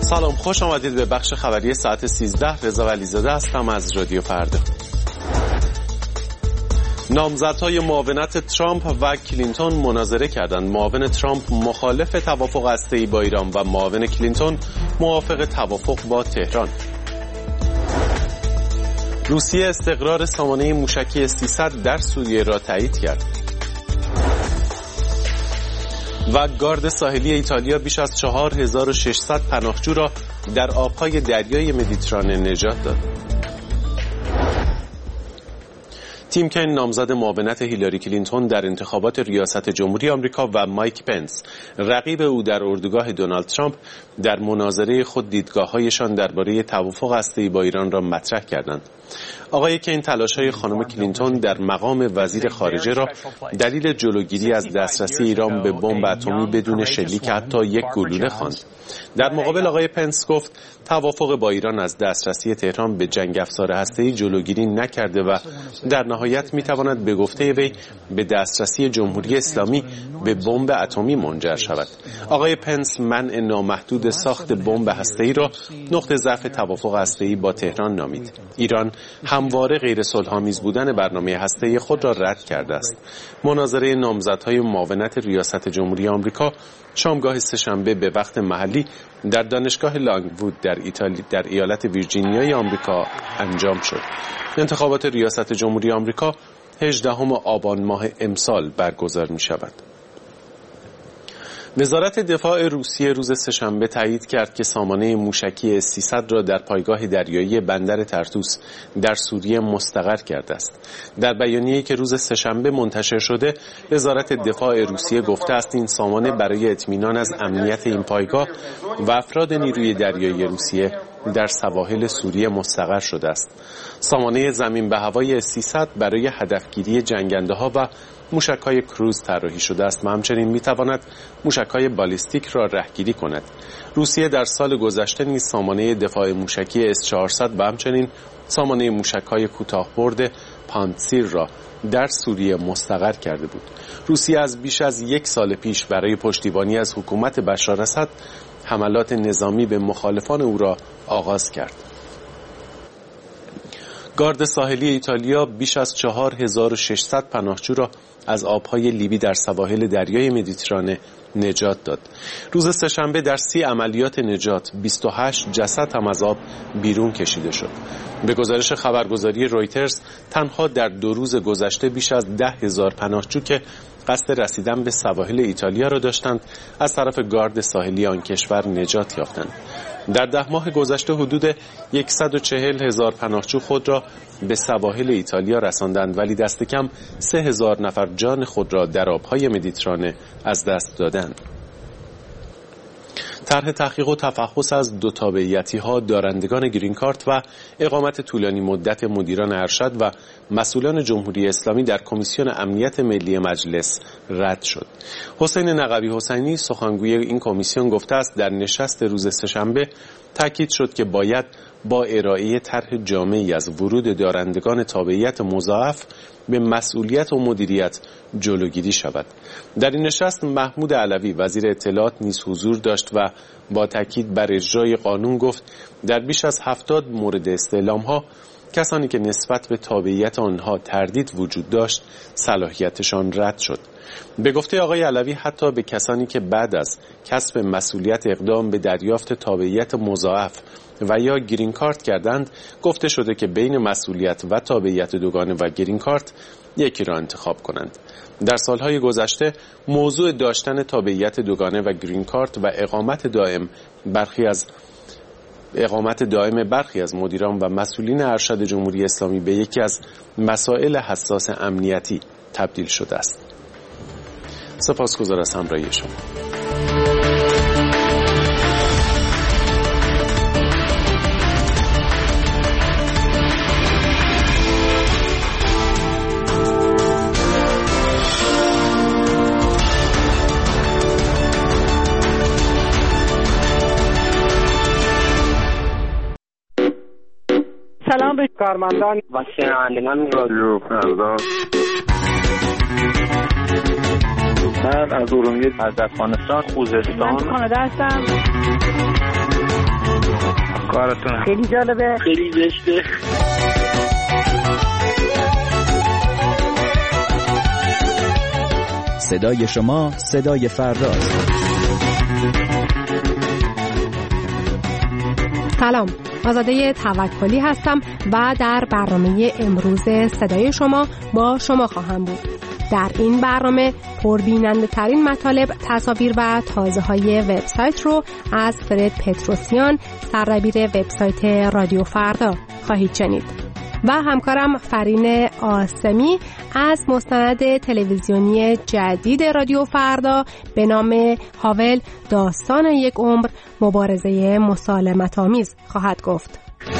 سلام، خوش آمدید به بخش خبری ساعت 13. رضا ولیزاده هستم از رادیو فردا. نامزدهای معاونت ترامپ و کلینتون مناظره کردند. معاون ترامپ مخالف توافق هسته‌ای با ایران و معاون کلینتون موافق توافق با تهران. روسیه استقرار سامانه موشکی S-300 در سوریه را تایید کرد. و گارد ساحلی ایتالیا بیش از 4600 پناهجو را در آبهای دریای مدیترانه نجات داد. تیم کین نامزد معاونت هیلاری کلینتون در انتخابات ریاست جمهوری آمریکا و مایک پنس رقیب او در اردوگاه دونالد ترامپ در مناظره خود دیدگاه‌هایشان درباره توافق هسته‌ای با ایران را مطرح کردند. آقای کین تلاش‌های خانم کلینتون در مقام وزیر خارجه را دلیل جلوگیری از دسترسی ایران به بمب اتمی بدون شلیک حتی یک گلوله خواند. در مقابل آقای پنس گفت توافق با ایران از دسترسی تهران به جنگ افزار هسته‌ای جلوگیری نکرده و در نهایت می‌تواند به گفته وی به دسترسی جمهوری اسلامی به بمب اتمی منجر شود. آقای پنس منع نامحدود ساخت بمب هسته‌ای را نقطه ضعف توافق هسته‌ای با تهران نامید. ایران همواره غیر صلح‌آمیز بودن برنامه هسته‌ای خود را رد کرده است. مناظره نامزدهای معاونت ریاست جمهوری آمریکا شامگاه سه‌شنبه به وقت محلی در دانشگاه لانگوود در ایالت ویرجینیای آمریکا انجام شد. انتخابات ریاست جمهوری آمریکا 18 آبان ماه امسال برگزار می شود. وزارت دفاع روسیه روز سه‌شنبه تایید کرد که سامانه موشکی S-300 را در پایگاه دریایی بندر ترتوس در سوریه مستقر کرده است. در بیانیه‌ای که روز سه‌شنبه منتشر شده، وزارت دفاع روسیه گفته است این سامانه برای اطمینان از امنیت این پایگاه و افراد نیروی دریایی روسیه در سواحل سوریه مستقر شده است. سامانه زمین به هوای S-300 برای هدفگیری جنگنده‌ها و موشک‌های کروز طراحی شده است و همچنین می‌تواند موشک‌های بالیستیک را رهگیری کند. روسیه در سال گذشته نیز سامانه دفاع موشکی S-400 و همچنین سامانه موشک‌های کوتاه‌برد پانتسیر را در سوریه مستقر کرده بود. روسیه از بیش از یک سال پیش برای پشتیبانی از حکومت بشار اسد حملات نظامی به مخالفان او را آغاز کرد. گارد ساحلی ایتالیا بیش از 4600 پناهجو را از آبهای لیبی در سواحل دریای مدیترانه نجات داد. روز سه‌شنبه در 30 عملیات نجات 28 جسد هم از آب بیرون کشیده شد. به گزارش خبرگزاری رویترز تنها در 2 روز گذشته بیش از 10,000 پناهجو که قصد رسیدن به سواحل ایتالیا را داشتند از طرف گارد ساحلی آن کشور نجات یافتند. در 10 ماه گذشته حدود 140,000 پناهجو خود را به سواحل ایتالیا رساندند، ولی دست کم 3,000 نفر جان خود را در آبهای مدیترانه از دست دادند. طرح تحقیق و تفحص از دو تابعیتی‌ها، دارندگان گرین کارت و اقامت طولانی مدت مدیران ارشد و مسئولان جمهوری اسلامی در کمیسیون امنیت ملی مجلس رد شد. حسین نقوی حسینی سخنگوی این کمیسیون گفته است در نشست روز سه‌شنبه تاکید شد که باید با ارائه طرح جامعی از ورود دارندگان تابعیت مضاعف به مسئولیت و مدیریت جلوگیری شود. در این نشست محمود علوی وزیر اطلاعات نیز حضور داشت و با تاکید بر اجرای قانون گفت در بیش از 70 مورد استعلام‌ها کسانی که نسبت به تابعیت آنها تردید وجود داشت صلاحیتشان رد شد. به گفته آقای علوی حتی به کسانی که بعد از کسب مسئولیت اقدام به دریافت تابعیت مضاعف و یا گرین کارت کردند گفته شده که بین مسئولیت و تابعیت دوگانه و گرین کارت یکی را انتخاب کنند. در سالهای گذشته موضوع داشتن تابعیت دوگانه و گرین کارت و اقامت دائم برخی از مدیران و مسئولین ارشد جمهوری اسلامی به یکی از مسائل حساس امنیتی تبدیل شده است. سپاسگزار از همراهی شما. سلام به کارمندان و شنوندگان رادیو فردا. من از ارومیه، از افغانستان، خوزستان، کانادا هستم. کارتون خیلی جالبه، خیلی زشته. صدای شما صدای فرداست. سلام، آزاده توکلی هستم و در برنامه امروز صدای شما با شما خواهم بود. در این برنامه پربیننده ترین مطالب، تصاویر و تازه های وبسایت رو از فرد پتروسیان، سردبیر وبسایت رادیو فردا خواهید شنید و همکارم فرین آسمی از مستند تلویزیونی جدید رادیو فردا به نام هاول داستان یک عمر، مبارزه مسالمت‌آمیز خواهد گفت.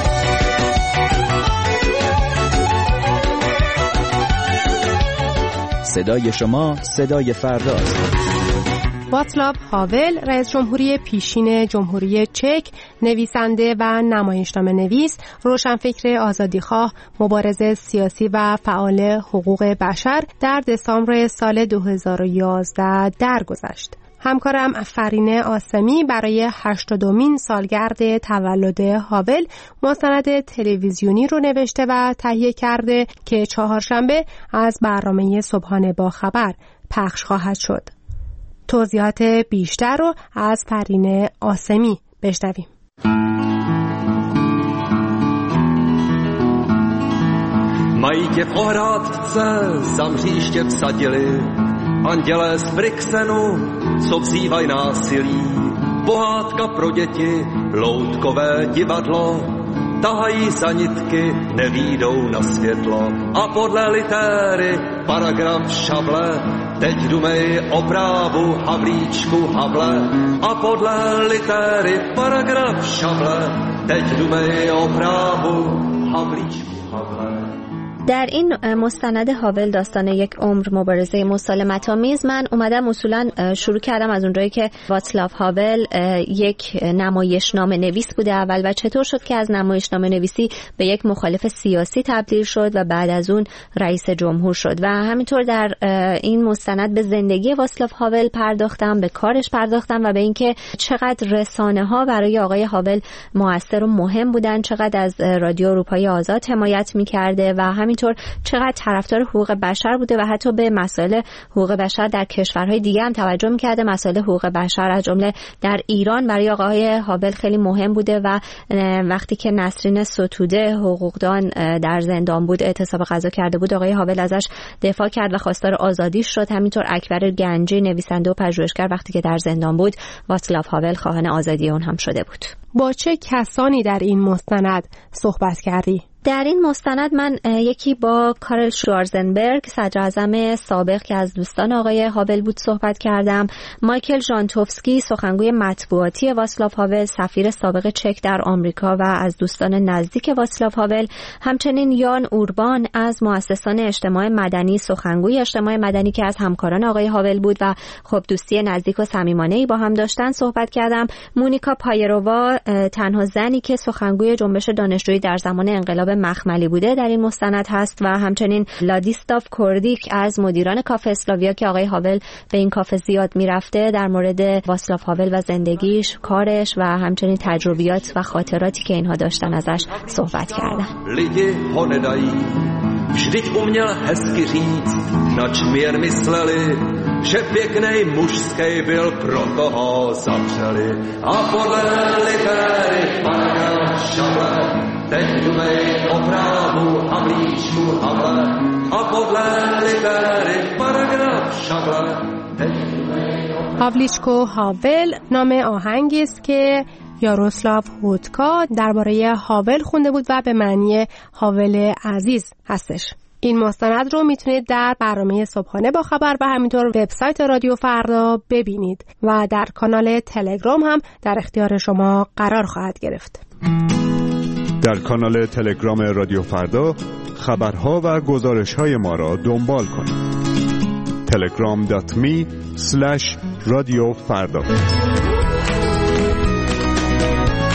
صدای شما صدای فرداست. واتسلاو هاول، رئیس جمهوری پیشین جمهوری چک، نویسنده و نمایشنامه نویس، روشنفکر آزادیخواه، مبارز سیاسی و فعال حقوق بشر، در دسامبر سال 2011 درگذشت. همکارم فرین آسمی برای 80مین سالگرد تولد هاول مستند تلویزیونی رو نوشته و تهیه کرده که چهارشنبه از برنامه صبحانه با خبر پخش خواهد شد. توضیحات بیشتر رو از فرین آسمی بشنویم. Mají tě v ohrádce za mříště vsadili, andělé z Brixenu, co vzývaj násilí. Pohádka pro děti, loutkové divadlo, tahají za nitky, nevídou na světlo. A podle litéry paragraf šable, teď dumej o právu Havlíčku Havle. A podle litéry paragraf šable, teď dumej o právu Havlíčku Havle. در این مستند هاول داستان یک عمر، مبارزه مسالمت‌آمیز، من اومدم اصولا شروع کردم از اونجایی که واتسلاو هاول یک نمایشنامه نویس بوده اول و چطور شد که از نمایشنامه نویسی به یک مخالف سیاسی تبدیل شد و بعد از اون رئیس جمهور شد و همینطور در این مستند به زندگی واتسلاو هاول پرداختم، به کارش پرداختم و به اینکه چقدر رسانه‌ها برای آقای هاول موثر و مهم بودن، چقدر از رادیو اروپای آزاد حمایت می‌کرده و همینطور چقدر طرفدار حقوق بشر بوده و حتی به مسائل حقوق بشر در کشورهای دیگه هم توجه می‌کرده. مسائل حقوق بشر از جمله در ایران برای آقای هاول خیلی مهم بوده و وقتی که نسرین ستوده حقوقدان در زندان بود، اعتصاب غذا کرده بود، آقای هاول ازش دفاع کرد و خواستار آزادیش شد. همینطور اکبر گنجی، نویسنده و پژوهشگر، وقتی که در زندان بود، واتسلاو هاول خواهان آزادی اون هم شده بود. با چه کسانی در این مستند صحبت کردی؟ در این مستند من یکی با کارل شوارزنبرگ، صدر اعظم سابق که از دوستان آقای هاول بود، صحبت کردم. مایکل ژانتوفسکی، سخنگوی مطبوعاتی واتسلاو هاول، سفیر سابق چک در آمریکا و از دوستان نزدیک واتسلاو هاول. همچنین یان اوربان از مؤسسان اجتماع مدنی، سخنگوی اجتماع مدنی که از همکاران آقای هاول بود و خب دوستی نزدیک و صمیمانه‌ای با هم داشتن صحبت کردم. مونیکا پایرووا، تنها زنی که سخنگوی جنبش دانشجویی در زمان انقلاب مخملی بوده، در این مستند هست و همچنین لادیستاف کوردیک از مدیران کافه اسلاویا که آقای هاول به این کافه زیاد میرفته، در مورد واتسلاو هاول و زندگیش، کارش و همچنین تجربیات و خاطراتی که اینها داشتن ازش صحبت کردن. Vždyť uměl hezky říct, nač měr mysleli, že pěknej mužskej byl, proto ho zavřeli. A podle litery paragraf šable, teď dumej o právu Havlíčku Havle. A podle litery paragraf šable, teď dumej o právu. هاولیچکو هاول نام آهنگی است که یاروسلاو هودکا درباره هاول خونده بود و به معنی هاول عزیز هستش. این مستند رو میتونید در برنامه صبحانه با خبر و همینطور وبسایت رادیو فردا ببینید و در کانال تلگرام هم در اختیار شما قرار خواهد گرفت. در کانال تلگرام رادیو فردا خبرها و گزارش‌های ما را دنبال کنید. telegram.me/radiofarda.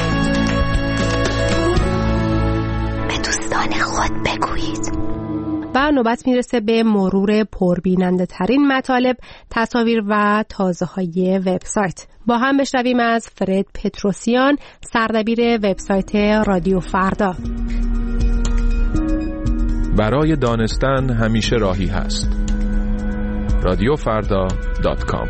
به دوستان خود بگویید و نوبت میرسه به مرور پربیننده ترین مطالب، تصاویر و تازه های وبسایت. با هم بشنویم از فرد پتروسیان، سردبیر وبسایت رادیو فردا. برای دانستن همیشه راهی هست. radiofarda.com.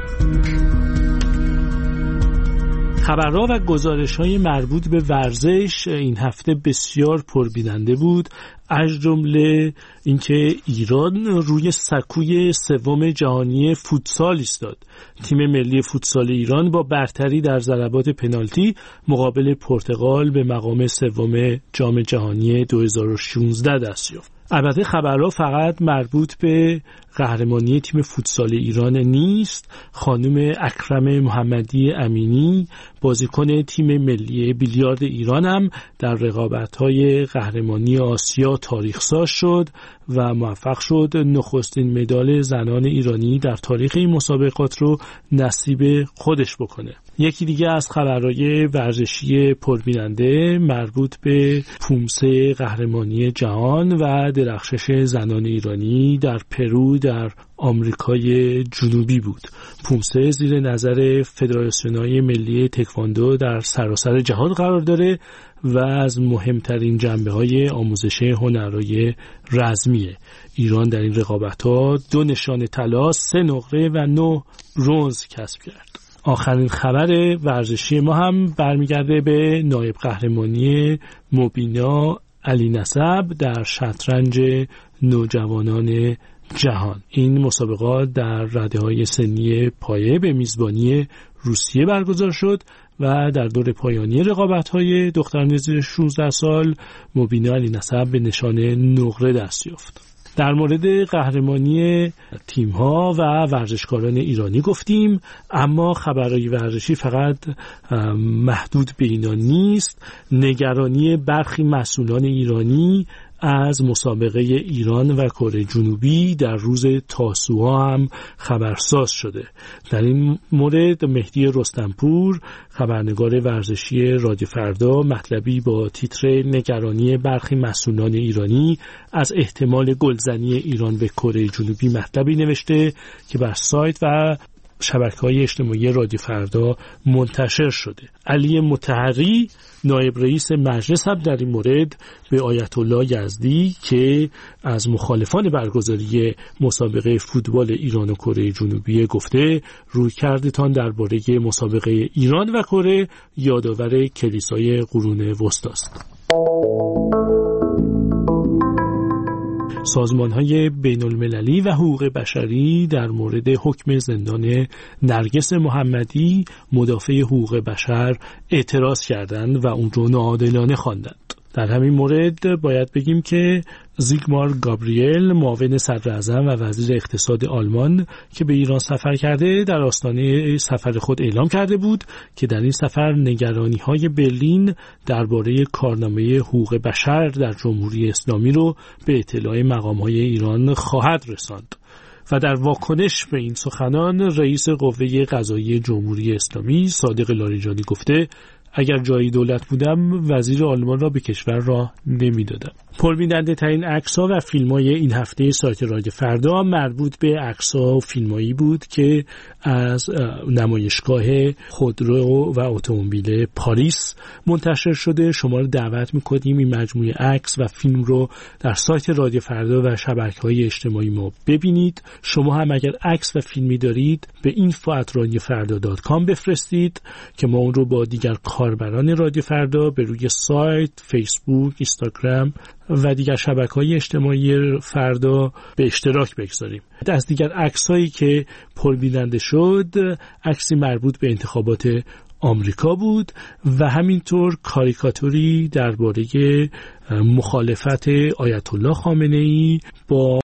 خبرها و گزارش‌های مربوط به ورزش این هفته بسیار پربیننده بود، از جمله اینکه ایران روی سکوی سوم جهانی فوتسال ایستاد. تیم ملی فوتسال ایران با برتری در ضربات پنالتی مقابل پرتغال به مقام سوم جام جهانی 2016 دست یافت. البته خبرها فقط مربوط به قهرمانی تیم فوتسال ایران نیست. خانم اکرم محمدی امینی، بازیکن تیم ملی بیلیارد ایران، هم در رقابت‌های قهرمانی آسیا تاریخ‌ساز شد و موفق شد نخستین مدال زنان ایرانی در تاریخ این مسابقات رو نصیب خودش بکنه. یکی دیگه از خبرهای ورزشی پربیننده مربوط به پومسه قهرمانی جهان و درخشش زنان ایرانی در پرو در آمریکای جنوبی بود. پومسه زیر نظر فدراسیون‌های ملی تکواندو در سراسر جهان قرار داره و از مهمترین جنبه‌های آموزش هنرهای رزمیه. ایران در این رقابت‌ها 2 نشان طلا، 3 نقره و 9 برنز کسب کرد. آخرین خبر ورزشی ما هم برمیگرده به نایب قهرمانی مبینا علی نسب در شطرنج نوجوانان جهان. این مسابقات در رده‌های سنی پایه به میزبانی روسیه برگزار شد و در دور پایانی رقابت‌های دختران زیر 16 سال مبینا علی نسب به نشان نقره دست یافت. در مورد قهرمانی تیم‌ها و ورزشکاران ایرانی گفتیم، اما خبرهای ورزشی فقط محدود به اینا نیست. نگرانی برخی مسئولان ایرانی از مسابقه ایران و کره جنوبی در روز تاسوعا هم خبرساز شده. در این مورد مهدی رستمپور، خبرنگار ورزشی رادیو فردا، مطلبی با تیتر نگرانی برخی مسئولان ایرانی از احتمال گلزنی ایران به کره جنوبی مطلبی نوشته که بر سایت و شبکه‌های اجتماعی رادیو فردا منتشر شده. علی مطهری، نایب رئیس مجلس، هم در این مورد به آیت الله یزدی که از مخالفان برگزاری مسابقه فوتبال ایران و کره جنوبی گفته رویکردتان درباره مسابقه ایران و کره یادآور کلیسای قرون وسطی است. سازمان‌های بین‌المللی و حقوق بشری در مورد حکم زندان نرگس محمدی، مدافع حقوق بشر، اعتراض کردند و اون رو ناعادلانه خواندند. در همین مورد باید بگیم که زیگمار گابریل، معاون صدراعظم و وزیر اقتصاد آلمان که به ایران سفر کرده، در آستانه سفر خود اعلام کرده بود که در این سفر نگرانی‌های برلین درباره کارنامه حقوق بشر در جمهوری اسلامی رو به اطلاع مقام‌های ایران خواهد رساند. و در واکنش به این سخنان رئیس قوه قضاییه جمهوری اسلامی صادق لاریجانی گفته اگر جایی دولت بودم وزیر آلمان را به کشور راه نمیدادم. پربیننده ترین عکس‌ها و فیلم‌های این هفته سایت رادیو فردا مربوط به عکس‌ها و فیلمایی بود که از نمایشگاه خودرو و اتومبیل پاریس منتشر شده. شما رو دعوت می‌کنیم این مجموعه عکس و فیلم رو در سایت رادیو فردا و شبکه‌های اجتماعی ما ببینید. شما هم اگر عکس و فیلمی دارید به info@radiofarda.com بفرستید که ما اون رو با دیگر کاربران رادیو فردا به روی سایت، فیسبوک، اینستاگرام و دیگر شبکه‌های اجتماعی فردا به اشتراک بگذاریم. از دیگر عکس‌هایی که پربیننده شد، عکسی مربوط به انتخابات آمریکا بود و همینطور کاریکاتوری درباره مخالفت آیت الله خامنه‌ای با